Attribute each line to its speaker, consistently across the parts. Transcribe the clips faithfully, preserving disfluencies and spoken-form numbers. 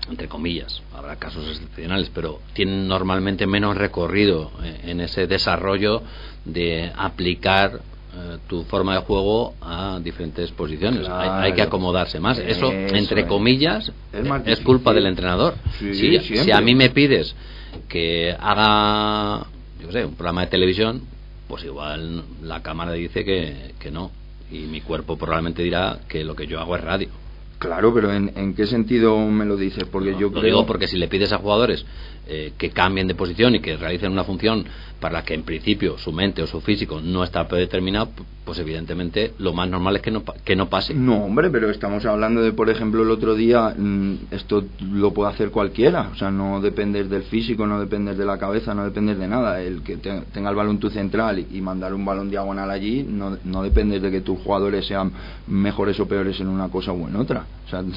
Speaker 1: entre comillas, habrá casos excepcionales, pero tienen normalmente menos recorrido en ese desarrollo de aplicar eh, tu forma de juego a diferentes posiciones. Claro. Hay, hay que acomodarse más. Eso, Eso entre es. comillas, es, es culpa del entrenador. Sí, si, si a mí me pides que haga, yo sé, un programa de televisión, pues igual la cámara dice que, que no, y mi cuerpo probablemente dirá que lo que yo hago es radio.
Speaker 2: Claro, pero ¿en, en qué sentido me lo dices? Porque no, yo
Speaker 1: lo
Speaker 2: creo...
Speaker 1: digo porque si le pides a jugadores eh, que cambien de posición y que realicen una función para la que en principio su mente o su físico no está predeterminado, pues evidentemente lo más normal es que no, que no pase.
Speaker 2: No, hombre, pero estamos hablando de, por ejemplo, el otro día, esto lo puede hacer cualquiera, o sea, no dependes del físico, no dependes de la cabeza, no dependes de nada. El que te, tenga el balón tu central y, y mandar un balón diagonal allí, no, no dependes de que tus jugadores sean mejores o peores en una cosa o en otra. O sea,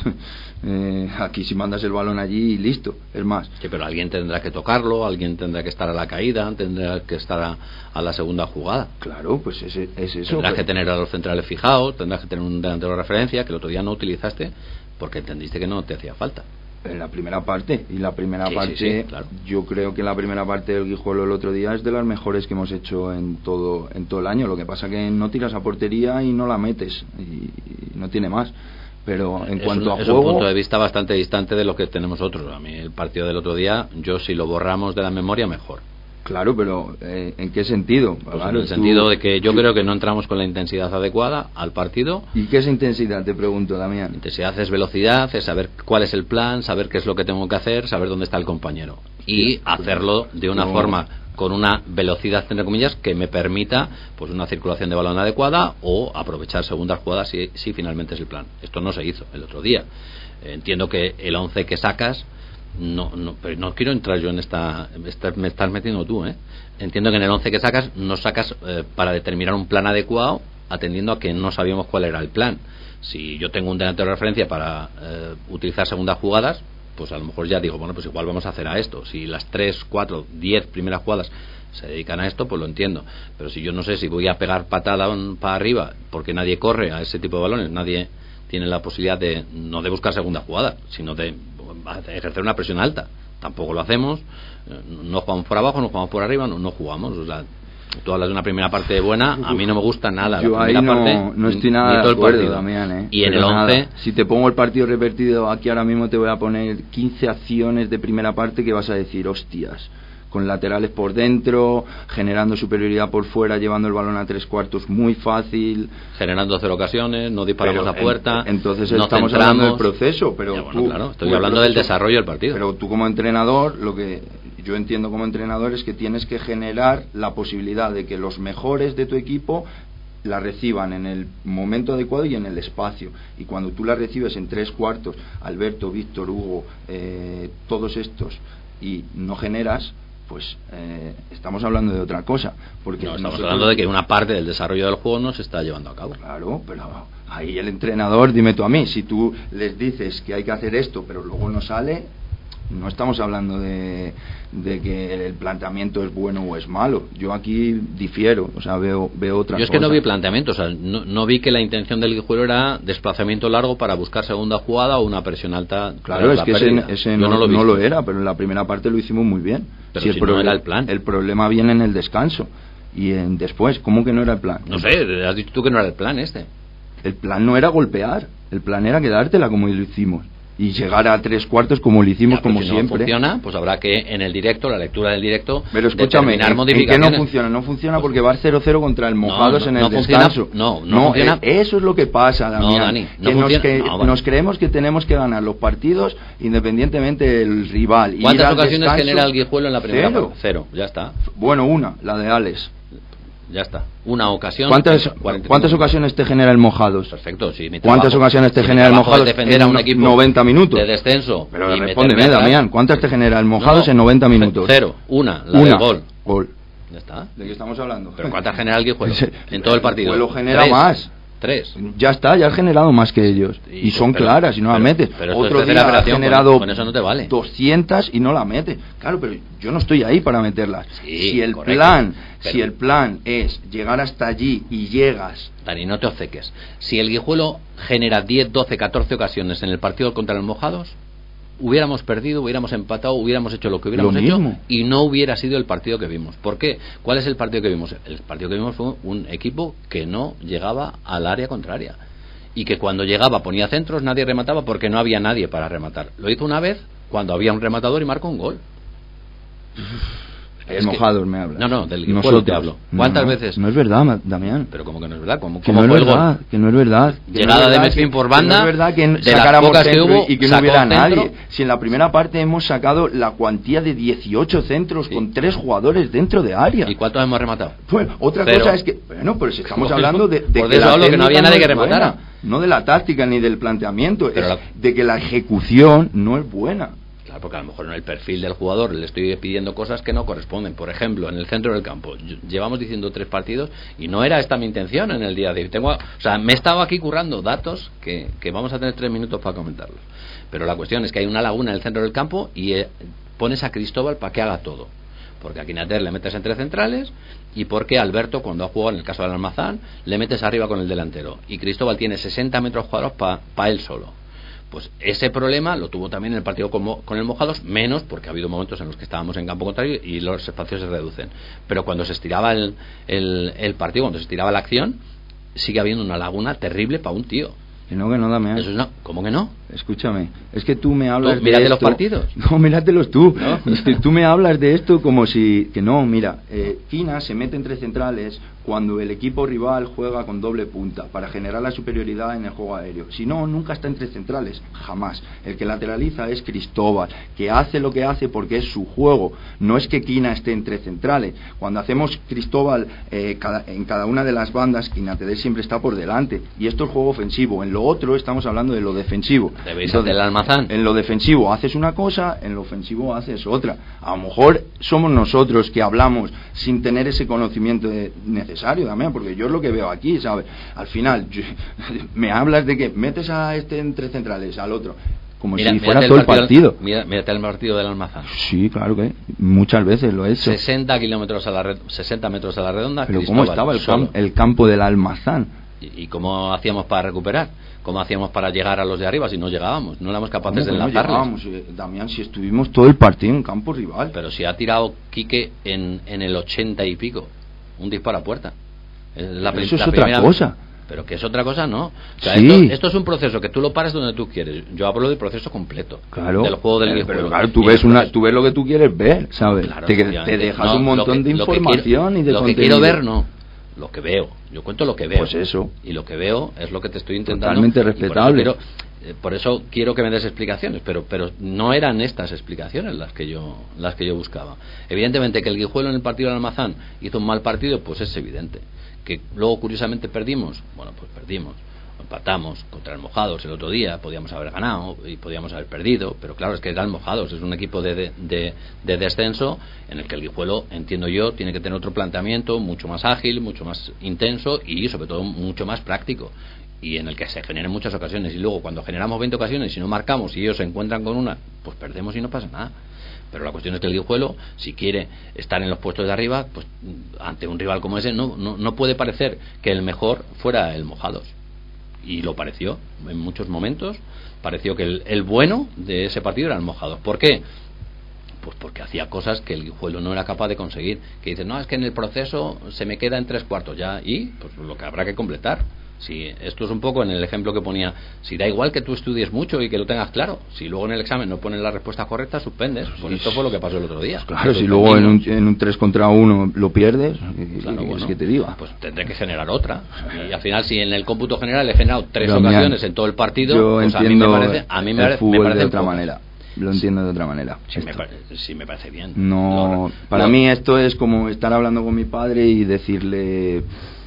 Speaker 2: eh, aquí si mandas el balón allí, listo, es más.
Speaker 1: Sí, pero alguien tendrá que tocarlo, alguien tendrá que estar a la caída, tendrá que estar a, a la segunda jugada.
Speaker 2: Claro, pues es, es eso.
Speaker 1: Tendrás
Speaker 2: pues.
Speaker 1: que tener a los centrales fijados, tendrás que tener un delantero de referencia que el otro día no utilizaste porque entendiste que no te hacía falta.
Speaker 2: En la primera parte, y la primera
Speaker 1: sí,
Speaker 2: parte,
Speaker 1: sí, sí, claro.
Speaker 2: Yo creo que la primera parte del Guijuelo el otro día es de las mejores que hemos hecho en todo en todo el año. Lo que pasa que no tiras a portería y no la metes, y, y no tiene más. Pero en
Speaker 1: es
Speaker 2: cuanto
Speaker 1: un,
Speaker 2: a
Speaker 1: es
Speaker 2: juego...
Speaker 1: un punto de vista bastante distante de lo que tenemos otros. A mí el partido del otro día, yo si lo borramos de la memoria, mejor.
Speaker 2: Claro, pero eh, ¿en qué sentido?
Speaker 1: Pues
Speaker 2: claro,
Speaker 1: en el
Speaker 2: tú,
Speaker 1: sentido de que yo
Speaker 2: tú...
Speaker 1: creo que no entramos con la intensidad adecuada al partido.
Speaker 2: ¿Y qué es intensidad? Te pregunto, Damián.
Speaker 1: Intensidad es velocidad, es saber cuál es el plan, saber qué es lo que tengo que hacer, saber dónde está el compañero. Y sí, hacerlo de una no. forma... con una velocidad, entre comillas, que me permita pues una circulación de balón adecuada o aprovechar segundas jugadas si, si finalmente es el plan. Esto no se hizo el otro día. Eh, entiendo que el once que sacas, no, no, pero no quiero entrar yo en esta, esta me estás metiendo tú, ¿eh? Entiendo que en el once que sacas, no sacas eh, para determinar un plan adecuado, atendiendo a que no sabíamos cuál era el plan. Si yo tengo un delantero de referencia para eh, utilizar segundas jugadas, pues a lo mejor ya digo, bueno, pues igual vamos a hacer a esto. Si las tres, cuatro, diez primeras jugadas se dedican a esto, pues lo entiendo. Pero si yo no sé si voy a pegar patada para arriba, porque nadie corre a ese tipo de balones, nadie tiene la posibilidad de, no de buscar segunda jugada, sino de ejercer una presión alta. Tampoco lo hacemos, no jugamos por abajo, no jugamos por arriba, no, no jugamos, o sea... Tú hablas de una primera parte buena, a mí no me gusta nada.
Speaker 2: Yo
Speaker 1: la
Speaker 2: ahí no,
Speaker 1: parte,
Speaker 2: no estoy nada de acuerdo, Damián, ¿eh?
Speaker 1: Y en el once...
Speaker 2: Si te pongo el partido revertido, aquí ahora mismo te voy a poner quince acciones de primera parte que vas a decir, hostias, con laterales por dentro, generando superioridad por fuera, llevando el balón a tres cuartos muy fácil,
Speaker 1: generando cero ocasiones, no disparamos
Speaker 2: pero
Speaker 1: a puerta,
Speaker 2: en, entonces
Speaker 1: no
Speaker 2: estamos
Speaker 1: centramos.
Speaker 2: hablando del proceso, pero
Speaker 1: ya, bueno,
Speaker 2: tú,
Speaker 1: claro, estoy
Speaker 2: tú
Speaker 1: hablando
Speaker 2: proceso,
Speaker 1: del desarrollo del partido.
Speaker 2: Pero tú como entrenador, lo que yo entiendo como entrenador es que tienes que generar la posibilidad de que los mejores de tu equipo la reciban en el momento adecuado y en el espacio, y cuando tú la recibes en tres cuartos, Alberto, Víctor, Hugo, eh, todos estos, y no generas, pues eh, estamos hablando de otra cosa, porque
Speaker 1: no, estamos
Speaker 2: nosotros...
Speaker 1: hablando de que una parte del desarrollo del juego no se está llevando a cabo.
Speaker 2: Claro, pero ahí el entrenador, dime tú a mí, si tú les dices que hay que hacer esto pero luego no sale, no estamos hablando de, de que el planteamiento es bueno o es malo. Yo aquí difiero, o sea, veo veo otra cosa.
Speaker 1: Yo es que no vi planteamiento, o sea, no, no vi que la intención del Guijuelo era desplazamiento largo para buscar segunda jugada o una presión alta.
Speaker 2: Claro, es que ese, ese no, no, lo no lo era, pero en la primera parte lo hicimos muy bien.
Speaker 1: Pero
Speaker 2: si
Speaker 1: si
Speaker 2: el
Speaker 1: no era el plan.
Speaker 2: El problema viene en el descanso y en después. ¿Cómo que no era el plan?
Speaker 1: No sé, has dicho tú que no era el plan este.
Speaker 2: El plan no era golpear, el plan era quedártela como lo hicimos y llegar a tres cuartos como lo hicimos, ya, como
Speaker 1: si
Speaker 2: siempre.
Speaker 1: No funciona, pues habrá que en el directo, la lectura del directo,
Speaker 2: pero escúchame,
Speaker 1: determinar
Speaker 2: ¿en,
Speaker 1: modificaciones.
Speaker 2: ¿en qué no funciona? No funciona porque va cero cero contra el Mojados
Speaker 1: no, no,
Speaker 2: en el
Speaker 1: no
Speaker 2: descanso.
Speaker 1: Funciona, no, no,
Speaker 2: no
Speaker 1: funciona.
Speaker 2: Eso es lo que pasa, Damián.
Speaker 1: No, Dani, no
Speaker 2: que
Speaker 1: funciona,
Speaker 2: nos, que
Speaker 1: no, vale.
Speaker 2: nos creemos que tenemos que ganar los partidos independientemente del rival. Y
Speaker 1: ¿Cuántas
Speaker 2: ir
Speaker 1: ocasiones
Speaker 2: descanso,
Speaker 1: genera el Guijuelo en la primera
Speaker 2: cero.
Speaker 1: parte? Cero, ya está.
Speaker 2: Bueno, una, la de Alex.
Speaker 1: Ya está. Una ocasión.
Speaker 2: ¿Cuántas, ¿cuántas ocasiones te genera el Mojados?
Speaker 1: Perfecto. Si mi
Speaker 2: ¿Cuántas
Speaker 1: trabajo,
Speaker 2: ocasiones te
Speaker 1: si
Speaker 2: genera el Mojados
Speaker 1: defender
Speaker 2: en
Speaker 1: a un equipo
Speaker 2: noventa minutos?
Speaker 1: De descenso.
Speaker 2: Pero respóndeme, Damián, ¿cuántas te genera el Mojados
Speaker 1: no,
Speaker 2: en noventa minutos?
Speaker 1: Cero. Una. La
Speaker 2: una.
Speaker 1: del gol.
Speaker 2: Gol.
Speaker 1: Ya está.
Speaker 2: ¿De qué estamos hablando?
Speaker 1: ¿Pero cuántas genera el Guijuelo en todo el partido?
Speaker 2: El Guijuelo genera
Speaker 1: Tres.
Speaker 2: más.
Speaker 1: Tres.
Speaker 2: Ya está, ya has generado más que ellos. Y, y son
Speaker 1: pero,
Speaker 2: claras y no
Speaker 1: pero,
Speaker 2: la metes.
Speaker 1: Pero
Speaker 2: Otro día has generado
Speaker 1: con, con eso no te vale.
Speaker 2: doscientas y no la metes. Claro, pero yo no estoy ahí para meterlas.
Speaker 1: Sí,
Speaker 2: si el
Speaker 1: correcto,
Speaker 2: plan,
Speaker 1: pero...
Speaker 2: si el plan es llegar hasta allí y llegas.
Speaker 1: Dani, no te obceques. Si el Guijuelo genera diez, doce, catorce ocasiones en el partido contra los Mojados, hubiéramos perdido, hubiéramos empatado, hubiéramos hecho lo que hubiéramos
Speaker 2: lo
Speaker 1: hecho
Speaker 2: mismo.
Speaker 1: y no hubiera sido el partido que vimos. ¿Por qué? ¿Cuál es el partido que vimos? El partido que vimos fue un equipo que no llegaba al área contraria y que cuando llegaba ponía centros, nadie remataba porque no había nadie para rematar. Lo hizo una vez cuando había un rematador y marcó un gol.
Speaker 2: Es mojados que, me hablas.
Speaker 1: No, no, del Guijuelo te hablo. ¿Cuántas
Speaker 2: no,
Speaker 1: veces?
Speaker 2: No es verdad, Damián.
Speaker 1: Pero como que no es verdad, ¿cómo,
Speaker 2: que
Speaker 1: cómo
Speaker 2: no
Speaker 1: fue
Speaker 2: es verdad,
Speaker 1: el gol?
Speaker 2: Que no es verdad. Que
Speaker 1: Llegada
Speaker 2: no es
Speaker 1: de
Speaker 2: verdad,
Speaker 1: Mesfin por
Speaker 2: que
Speaker 1: banda.
Speaker 2: No es verdad que
Speaker 1: de
Speaker 2: sacáramos
Speaker 1: las
Speaker 2: centro
Speaker 1: que hubo,
Speaker 2: y que no hubiera
Speaker 1: centro.
Speaker 2: nadie. Si en la primera parte hemos sacado la cuantía de dieciocho centros sí. con tres jugadores dentro de área.
Speaker 1: ¿Y cuántos hemos rematado?
Speaker 2: Bueno, otra
Speaker 1: Cero.
Speaker 2: cosa es que, bueno, pero si estamos hablando de, de
Speaker 1: por
Speaker 2: que,
Speaker 1: eso
Speaker 2: la
Speaker 1: hablo que no había nadie no que rematara.
Speaker 2: Buena, no de la táctica ni del planteamiento,
Speaker 1: pero
Speaker 2: es
Speaker 1: la...
Speaker 2: de que la ejecución no es buena.
Speaker 1: Claro, porque a lo mejor en el perfil del jugador le estoy pidiendo cosas que no corresponden. Por ejemplo, en el centro del campo, llevamos diciendo tres partidos y no era esta mi intención en el día de hoy. Tengo, o sea, me he estado aquí currando datos que, que vamos a tener tres minutos para comentarlos. Pero la cuestión es que hay una laguna en el centro del campo y eh, pones a Cristóbal para que haga todo. Porque a Quinater le metes entre centrales y porque Alberto, cuando ha jugado en el caso del Almazán, le metes arriba con el delantero. Y Cristóbal tiene sesenta metros cuadrados para pa él solo. Pues ese problema lo tuvo también en el partido con, con el Mojados, menos porque ha habido momentos en los que estábamos en campo contrario y los espacios se reducen. Pero cuando se estiraba el, el, el partido, cuando se estiraba la acción, sigue habiendo una laguna terrible para un tío.
Speaker 2: Que no, que no, dame.
Speaker 1: Eso es no. ¿Cómo que no?
Speaker 2: Escúchame, es que tú me hablas
Speaker 1: ¿Tú, mírate
Speaker 2: de
Speaker 1: los
Speaker 2: esto.
Speaker 1: partidos?
Speaker 2: No, míratelos tú.
Speaker 1: ¿No?
Speaker 2: Tú me hablas de esto como si... Que no, mira, eh, Quina se mete entre centrales cuando el equipo rival juega con doble punta para generar la superioridad en el juego aéreo. Si no, nunca está entre centrales, jamás. El que lateraliza es Cristóbal, que hace lo que hace porque es su juego. No es que Quina esté entre centrales. Cuando hacemos Cristóbal eh, cada, en cada una de las bandas, Quinatedes siempre está por delante. Y esto es juego ofensivo. En lo otro estamos hablando de lo defensivo.
Speaker 1: Debéis hacer el Almazán.
Speaker 2: En lo defensivo haces una cosa, en lo ofensivo haces otra. A lo mejor somos nosotros que hablamos sin tener ese conocimiento de, necesario también, porque yo es lo que veo aquí, ¿sabes? Al final, yo, me hablas de que metes a este entre centrales, al otro, como
Speaker 1: mira,
Speaker 2: si fuera todo el partido.
Speaker 1: Mira, mírate el partido del Almazán.
Speaker 2: Sí, claro que muchas veces lo he hecho.
Speaker 1: sesenta kilómetros a la red, sesenta metros a la redonda.
Speaker 2: Pero ¿cómo estaba el, cam, el campo del Almazán?
Speaker 1: ¿Y, ¿Y cómo hacíamos para recuperar? ¿Cómo hacíamos para llegar a los de arriba si no llegábamos? No éramos capaces de enlazarles. No llegábamos,
Speaker 2: eh, Damián, si estuvimos todo el partido en campo rival.
Speaker 1: Pero si ha tirado Quique en, en el ochenta y pico, un disparo a puerta. La,
Speaker 2: eso es
Speaker 1: la
Speaker 2: otra
Speaker 1: primera,
Speaker 2: cosa.
Speaker 1: Pero que es otra cosa, ¿no? O sea,
Speaker 2: sí.
Speaker 1: esto, esto es un proceso que tú lo pares donde tú quieres. Yo hablo del proceso completo.
Speaker 2: Claro.
Speaker 1: Del juego del
Speaker 2: eh,
Speaker 1: Guijuelo.
Speaker 2: Pero claro, tú ves, una, tú ves lo que tú quieres ver, ¿sabes?
Speaker 1: Claro,
Speaker 2: te, te dejas
Speaker 1: no,
Speaker 2: un montón
Speaker 1: que,
Speaker 2: de información
Speaker 1: quiero,
Speaker 2: y de
Speaker 1: lo
Speaker 2: contenido.
Speaker 1: que quiero ver, no. Lo que veo. Yo cuento lo que veo.
Speaker 2: Pues eso.
Speaker 1: Y lo que veo es lo que te estoy intentando.
Speaker 2: Totalmente respetable.
Speaker 1: Por eso, quiero, eh, por eso quiero que me des explicaciones, pero pero no eran estas explicaciones las que yo las que yo buscaba. Evidentemente que el Guijuelo en el partido del Almazán hizo un mal partido, pues es evidente. Que luego curiosamente perdimos, bueno, pues perdimos. Empatamos contra el Mojados el otro día, podíamos haber ganado y podíamos haber perdido, pero claro, es que era el Mojados, es un equipo de, de, de, de descenso en el que el Guijuelo, entiendo yo, tiene que tener otro planteamiento mucho más ágil, mucho más intenso y sobre todo mucho más práctico, y en el que se generen muchas ocasiones, y luego cuando generamos veinte ocasiones y no marcamos y ellos se encuentran con una, pues perdemos y no pasa nada. Pero la cuestión es que el Guijuelo, si quiere estar en los puestos de arriba, pues ante un rival como ese no, no, no puede parecer que el mejor fuera el Mojados. Y lo pareció en muchos momentos. Pareció que el, el bueno de ese partido era el Mojados. ¿Por qué? Pues porque hacía cosas que el Guijuelo no era capaz de conseguir. Que dices, no, es que en el proceso se me queda en tres cuartos ya. Y pues lo que habrá que completar. Si esto es un poco en el ejemplo que ponía, si da igual que tú estudies mucho y que lo tengas claro, si luego en el examen no pones la respuesta correcta, suspendes. Pues esto fue lo que pasó el otro día.
Speaker 2: Claro, si luego en un, en un tres contra uno lo pierdes,
Speaker 1: claro,
Speaker 2: ¿qué
Speaker 1: bueno,
Speaker 2: es que te diga?
Speaker 1: Pues tendré que generar otra. Y al final, si en el cómputo general he generado tres Damián, ocasiones en todo el partido,
Speaker 2: yo
Speaker 1: pues a mí me parece, a mí me,
Speaker 2: el fútbol
Speaker 1: me parece
Speaker 2: de otra
Speaker 1: pocas.
Speaker 2: manera. Lo entiendo de otra manera.
Speaker 1: Sí me, pare, sí me parece bien.
Speaker 2: No,
Speaker 1: lo,
Speaker 2: para
Speaker 1: lo,
Speaker 2: mí esto es como estar hablando con mi padre y decirle,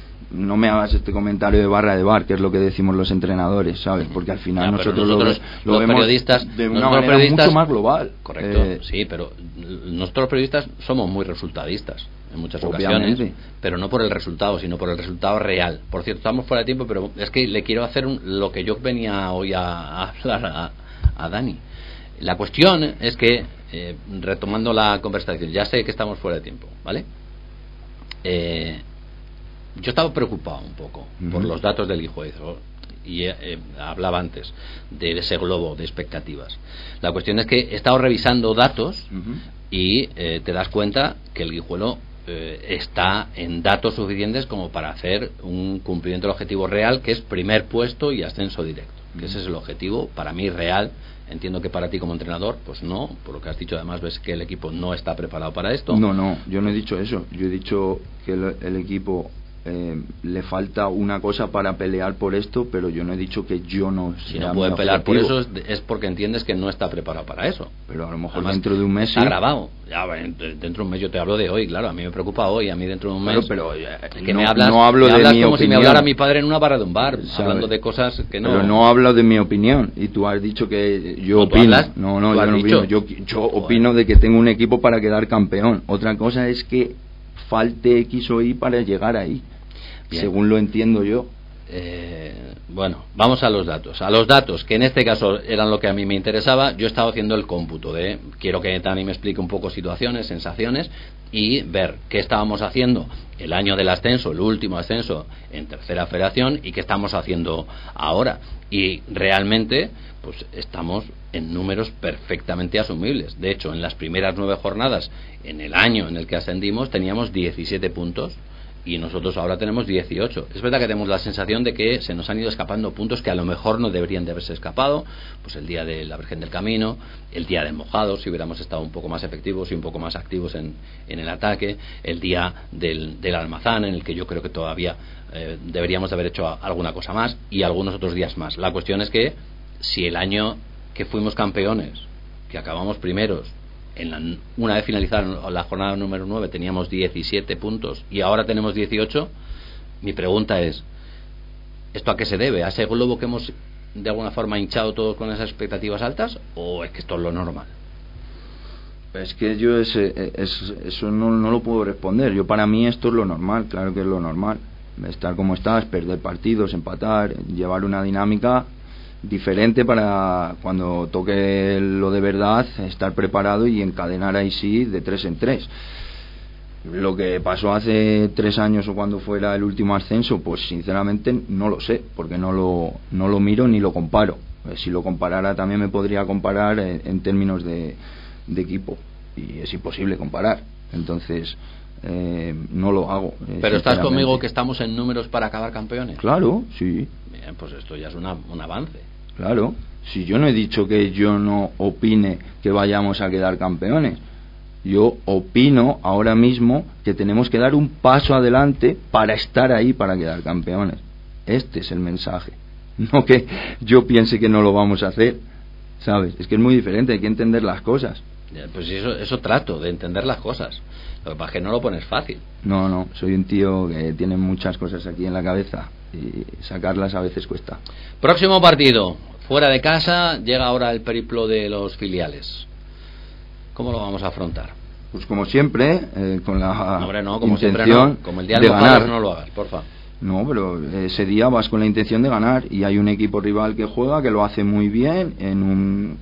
Speaker 2: no me hagas este comentario de barra de bar, que es lo que decimos los entrenadores, ¿sabes? Porque al final
Speaker 1: ya,
Speaker 2: nosotros,
Speaker 1: nosotros
Speaker 2: lo, lo
Speaker 1: los
Speaker 2: vemos
Speaker 1: periodistas,
Speaker 2: de una manera mucho más global.
Speaker 1: Correcto, eh, sí, pero nosotros los periodistas somos muy resultadisis en muchas
Speaker 2: obviamente.
Speaker 1: ocasiones, pero no por el resultado, sino por el resultado real. Por cierto, estamos fuera de tiempo, pero es que le quiero hacer un, lo que yo venía hoy a, a hablar a, a Dani. La cuestión es que, eh, retomando la conversación, ya sé que estamos fuera de tiempo, ¿vale? Eh, yo estaba preocupado un poco uh-huh. por los datos del Guijuelo, y eh, hablaba antes de ese globo de expectativas. La cuestión es que he estado revisando datos uh-huh. y eh, te das cuenta que el Guijuelo eh, está en datos suficientes como para hacer un cumplimiento del objetivo real, que es primer puesto y ascenso directo, uh-huh. que ese es el objetivo para mí real. Entiendo que para ti como entrenador, pues no, por lo que has dicho, además ves que el equipo no está preparado para esto.
Speaker 2: No, no, yo no he dicho eso, yo he dicho que el, el equipo Eh, le falta una cosa para pelear por esto, pero yo no he dicho que yo no
Speaker 1: si no puede pelear por eso es, es porque entiendes que no está preparado para eso.
Speaker 2: Pero a lo mejor además, dentro de un mes
Speaker 1: está sí. grabado ya, dentro de un mes. Yo te hablo de hoy, claro, a mí me preocupa hoy, a mí dentro de un mes.
Speaker 2: Claro, pero eh,
Speaker 1: que
Speaker 2: no,
Speaker 1: me hablas,
Speaker 2: no hablo
Speaker 1: me
Speaker 2: de
Speaker 1: hablas
Speaker 2: mi
Speaker 1: como
Speaker 2: opinión.
Speaker 1: Si me hablara mi padre en una barra de un bar,
Speaker 2: ¿sabes?
Speaker 1: Hablando de cosas que no.
Speaker 2: Pero no hablo de mi opinión y tú has dicho que yo
Speaker 1: no,
Speaker 2: opino.
Speaker 1: Hablas,
Speaker 2: no, no, yo no opino. Yo, yo opino de que tengo un equipo para quedar campeón. Otra cosa es que falte X o Y para llegar ahí. Bien. Según lo entiendo yo.
Speaker 1: Eh, bueno, vamos a los datos. A los datos, que en este caso eran lo que a mí me interesaba, yo he estado haciendo el cómputo de, quiero que Dani me explique un poco situaciones, sensaciones, y ver qué estábamos haciendo el año del ascenso, el último ascenso en tercera federación, y qué estamos haciendo ahora. Y realmente, pues estamos en números perfectamente asumibles. De hecho, en las primeras nueve jornadas, en el año en el que ascendimos, teníamos diecisiete puntos. Y nosotros ahora tenemos dieciocho. Es verdad que tenemos la sensación de que se nos han ido escapando puntos que a lo mejor no deberían de haberse escapado, pues el día de la Virgen del Camino, el día del Mojado, si hubiéramos estado un poco más efectivos y un poco más activos en, en el ataque, el día del, del Almazán, en el que yo creo que todavía eh, deberíamos de haber hecho alguna cosa más, y algunos otros días más. La cuestión es que si el año que fuimos campeones, que acabamos primeros, en la, una vez finalizada la jornada número nueve teníamos diecisiete puntos y ahora tenemos dieciocho, mi pregunta es, ¿esto a qué se debe? ¿A ese globo que hemos de alguna forma hinchado todos con esas expectativas altas, o es que esto es lo normal?
Speaker 2: Es que yo ese, es, eso no, no lo puedo responder. Yo, para mí, esto es lo normal, claro que es lo normal, estar como estás, perder partidos, empatar, llevar una dinámica diferente para cuando toque lo de verdad, estar preparado y encadenar ahí sí de tres en tres. Lo que pasó hace tres años o cuando fuera el último ascenso, pues sinceramente no lo sé, porque no lo, no lo miro ni lo comparo. Si lo comparara también me podría comparar en, en términos de, de equipo, y es imposible comparar, entonces eh, no lo hago.
Speaker 1: Pero estás conmigo que estamos en números para acabar campeones.
Speaker 2: Claro, sí.
Speaker 1: Bien, pues esto ya es una, un avance.
Speaker 2: Claro, si yo no he dicho que yo no opine que vayamos a quedar campeones, yo opino ahora mismo que tenemos que dar un paso adelante para estar ahí, para quedar campeones. Este es el mensaje, no que yo piense que no lo vamos a hacer, ¿sabes? Es que es muy diferente, hay que entender las cosas.
Speaker 1: Pues eso, eso trato, de entender las cosas. Lo que pasa es que no lo pones fácil.
Speaker 2: No, no, soy un tío que tiene muchas cosas aquí en la cabeza y sacarlas a veces cuesta.
Speaker 1: Próximo partido, fuera de casa, llega ahora el periplo de los filiales. ¿Cómo lo vamos a afrontar?
Speaker 2: Pues como siempre, eh, con la
Speaker 1: no, hombre, no, como
Speaker 2: intención
Speaker 1: siempre no. Como el día
Speaker 2: de ganar.
Speaker 1: No lo hagas, porfa.
Speaker 2: No, pero ese día vas con la intención de ganar, y hay un equipo rival que juega, que lo hace muy bien, en un,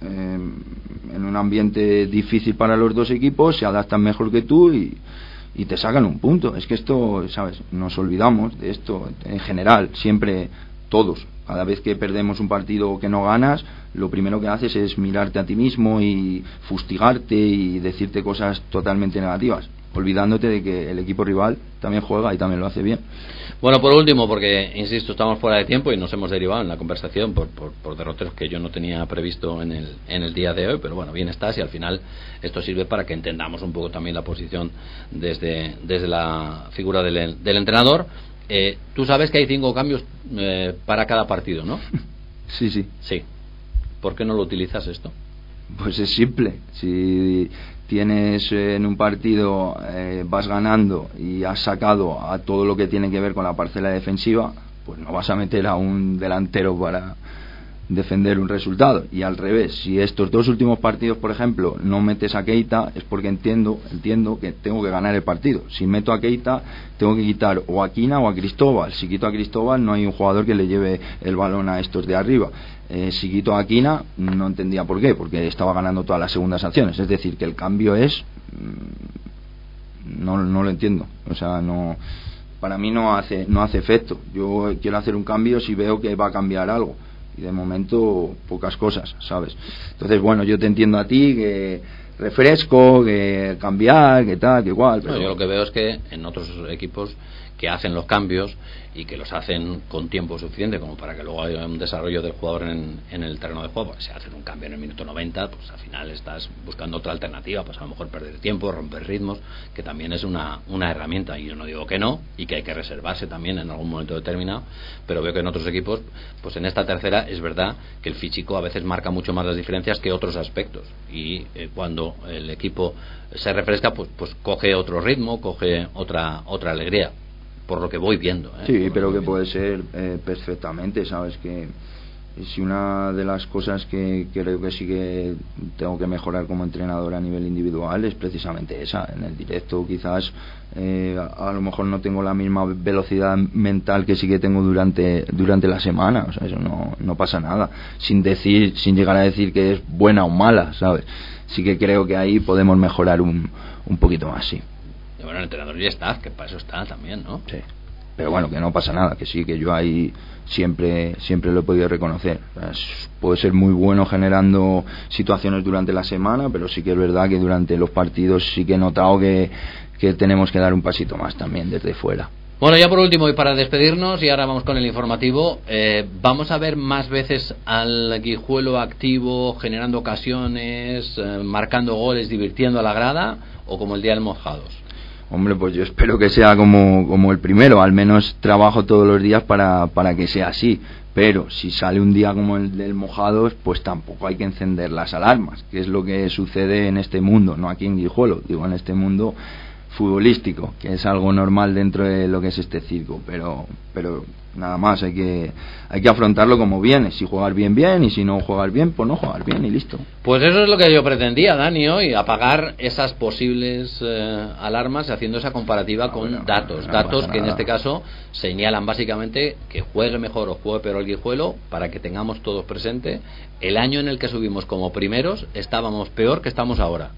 Speaker 2: eh, en un ambiente difícil para los dos equipos, se adaptan mejor que tú y, y te sacan un punto. Es que esto, ¿sabes? Nos olvidamos de esto en general, siempre, todos. Cada vez que perdemos un partido que no ganas, lo primero que haces es mirarte a ti mismo y fustigarte y decirte cosas totalmente negativas, olvidándote de que el equipo rival también juega y también lo hace bien.
Speaker 1: Bueno, por último, porque insisto, estamos fuera de tiempo y nos hemos derivado en la conversación por, por, por derroteros que yo no tenía previsto en el, en el día de hoy, pero bueno, bien estás, y al final esto sirve para que entendamos un poco también la posición desde, desde la figura del, del entrenador. Eh, tú sabes que hay cinco cambios eh, para cada partido, ¿no?
Speaker 2: Sí, sí.
Speaker 1: Sí. ¿Por qué no lo utilizas esto?
Speaker 2: Pues es simple. Si tienes eh, en un partido, eh, vas ganando y has sacado a todo lo que tiene que ver con la parcela defensiva, pues no vas a meter a un delantero para defender un resultado. Y al revés, si estos dos últimos partidos, por ejemplo, no metes a Keita, es porque entiendo entiendo que tengo que ganar el partido. Si meto a Keita, tengo que quitar o a Quina o a Cristóbal. Si quito a Cristóbal, no hay un jugador que le lleve el balón a estos de arriba. Eh, si quito a Quina, no entendía por qué, porque estaba ganando todas las segundas acciones. Es decir, que el cambio es... no, no lo entiendo. O sea, no... para mí no hace no hace efecto. Yo quiero hacer un cambio si veo que va a cambiar algo, y de momento pocas cosas, ¿sabes? Entonces, bueno, yo te entiendo a ti, que refresco, que cambiar, que tal, que igual, pero...
Speaker 1: No, yo lo que veo es que en otros equipos que hacen los cambios y que los hacen con tiempo suficiente como para que luego haya un desarrollo del jugador en, en el terreno de juego, si hacen un cambio en el minuto noventa, pues al final estás buscando otra alternativa, pues a lo mejor perder tiempo, romper ritmos, que también es una, una herramienta, y yo no digo que no, y que hay que reservarse también en algún momento determinado, pero veo que en otros equipos, pues en esta tercera es verdad que el físico a veces marca mucho más las diferencias que otros aspectos, y eh, cuando el equipo se refresca, pues, pues coge otro ritmo, coge otra, otra alegría, por lo que voy viendo, ¿eh?
Speaker 2: Sí, pero que puede ser eh, perfectamente, sabes, que si una de las cosas que creo que sí que tengo que mejorar como entrenador a nivel individual es precisamente esa. En el directo quizás eh, a, a lo mejor no tengo la misma velocidad mental que sí que tengo durante durante la semana, o sea, eso no, no pasa nada, sin decir, sin llegar a decir que es buena o mala, sabes. Sí que creo que ahí podemos mejorar un, un poquito más, sí.
Speaker 1: Y bueno, el entrenador y staff, que para eso está también, ¿no?
Speaker 2: Sí, pero bueno, que no pasa nada, que sí, que yo ahí siempre siempre lo he podido reconocer. Puede ser muy bueno generando situaciones durante la semana, pero sí que es verdad que durante los partidos sí que he notado que, que tenemos que dar un pasito más también desde fuera.
Speaker 1: Bueno, ya por último, y para despedirnos, y ahora vamos con el informativo, eh, vamos a ver más veces al Guijuelo activo, generando ocasiones, eh, marcando goles, divirtiendo a la grada, o como el día del Mojados.
Speaker 2: Hombre, pues yo espero que sea como, como el primero, al menos trabajo todos los días para, para que sea así, pero si sale un día como el del Mojados, pues tampoco hay que encender las alarmas, que es lo que sucede en este mundo, no aquí en Guijuelo, digo en este mundo futbolístico, que es algo normal dentro de lo que es este circo, pero pero nada más, hay que hay que afrontarlo como viene, si jugar bien bien, y si no jugar bien, pues no jugar bien y listo.
Speaker 1: Pues eso es lo que yo pretendía, Dani, hoy, apagar esas posibles eh, alarmas, haciendo esa comparativa no, con no, datos, no, no datos que en este caso señalan básicamente que juegue mejor o juegue peor el Guijuelo, para que tengamos todos presente, el año en el que subimos como primeros estábamos peor que estamos ahora,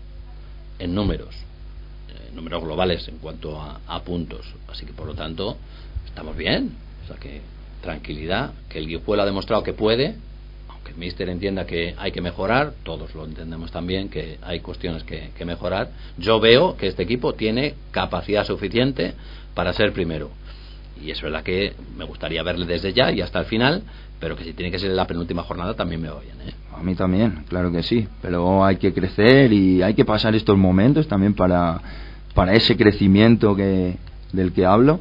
Speaker 1: en números. números globales en cuanto a, a puntos, así que por lo tanto estamos bien, o sea que tranquilidad, que el Guijuelo ha demostrado que puede, aunque el míster entienda que hay que mejorar, todos lo entendemos también, que hay cuestiones que, que mejorar. Yo veo que este equipo tiene capacidad suficiente para ser primero, y es verdad que me gustaría verle desde ya y hasta el final, pero que si tiene que ser la penúltima jornada también me va bien, ¿eh?
Speaker 2: A mí también, claro que sí, pero hay que crecer y hay que pasar estos momentos también para para ese crecimiento que del que hablo,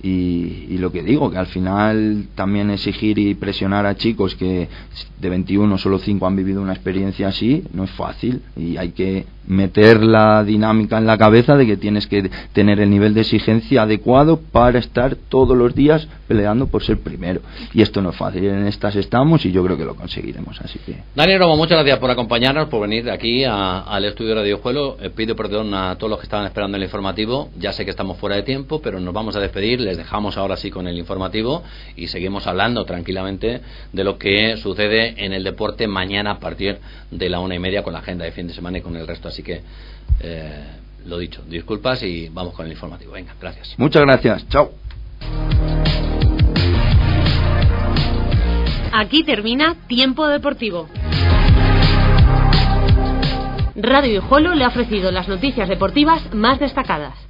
Speaker 2: y, y lo que digo, que al final también exigir y presionar a chicos que de veintiuno solo cinco han vivido una experiencia así no es fácil, y hay que meter la dinámica en la cabeza de que tienes que tener el nivel de exigencia adecuado para estar todos los días peleando por ser primero, y esto no es fácil, en estas estamos y yo creo que lo conseguiremos. Así que
Speaker 1: Dani Romo, muchas gracias por acompañarnos, por venir aquí a, al estudio de Radio Guijuelo. Eh, pido perdón a todos los que estaban esperando el informativo, ya sé que estamos fuera de tiempo, pero nos vamos a despedir, les dejamos ahora sí con el informativo y seguimos hablando tranquilamente de lo que sucede en el deporte mañana a partir de la una y media, con la agenda de fin de semana y con el resto. Así que eh, lo dicho, disculpas y vamos con el informativo. Venga, gracias.
Speaker 2: Muchas gracias, chao.
Speaker 3: Aquí termina Tiempo Deportivo. Radio Guijuelo le ha ofrecido las noticias deportivas más destacadas.